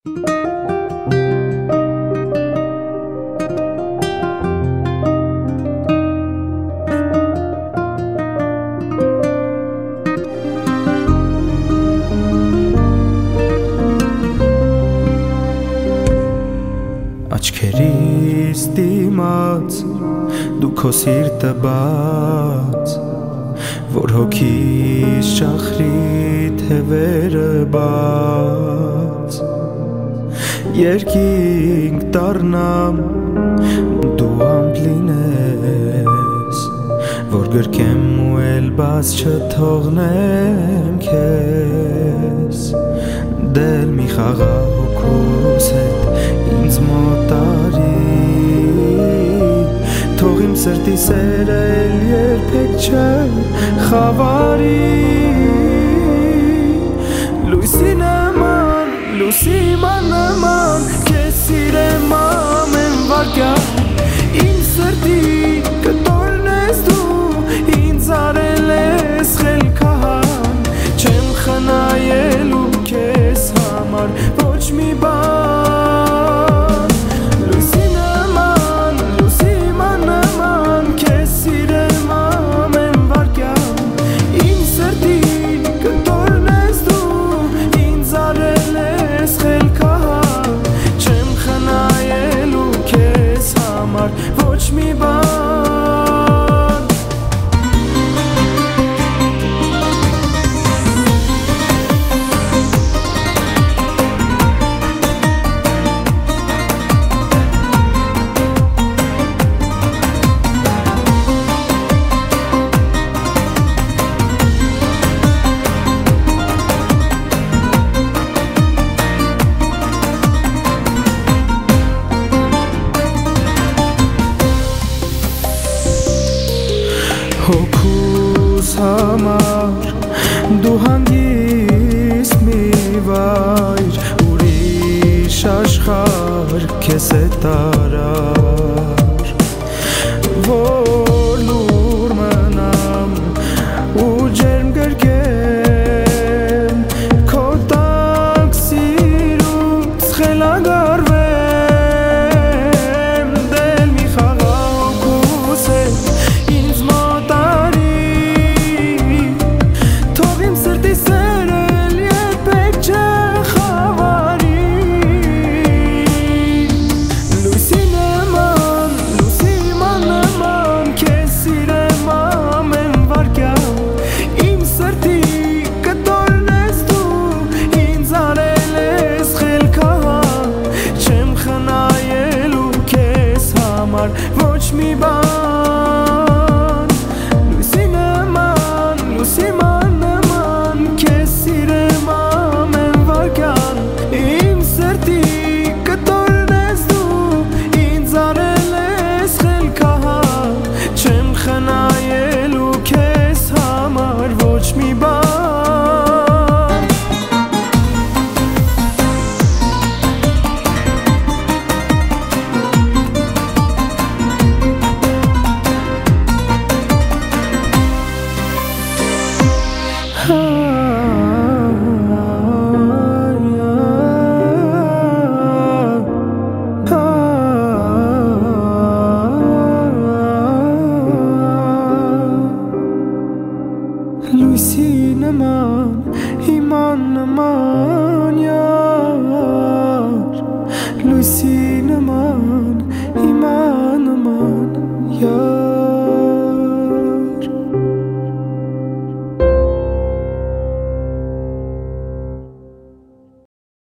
Աչքերիս դիմաց դու քո սիրտը բաց, որ հոգիս շախրի թևերը բաց, երկինք դառնամ դու ամպ լինես, որ գրկեմ ու էլ բաց չթողնեմ քեզ, դել մի խաղա հոգուս հետ ինձ մոտ արի, թող իմ սրտի սերը էլ երբեք չխավարի, լույսի նման քեզ սիրեմ ամեն վարկյան, իմ սրտի կտորն ես դու, ինձ արել ես խելքահան, չեմ խնայելու քեզ համար ոչ մի բան, լույսի նման քեզ սիրեմ ամեն վարկյան, իմ սրտի կտորն ես դու, ինձ արել ես խելքահան, չեմ խնայելու քեզ համար ոչ մի բան. Հոգուս համար դու հանգիստ մի վայր, ուրիշ աշխարհ քեզ հետ արար, որ լուր մնամ ու ջերմ գրկեմ քո տակ սիրուց խելագարվեմ, դել մի խաղա հոգուս հետ ինձ մոտ ոչ մի բան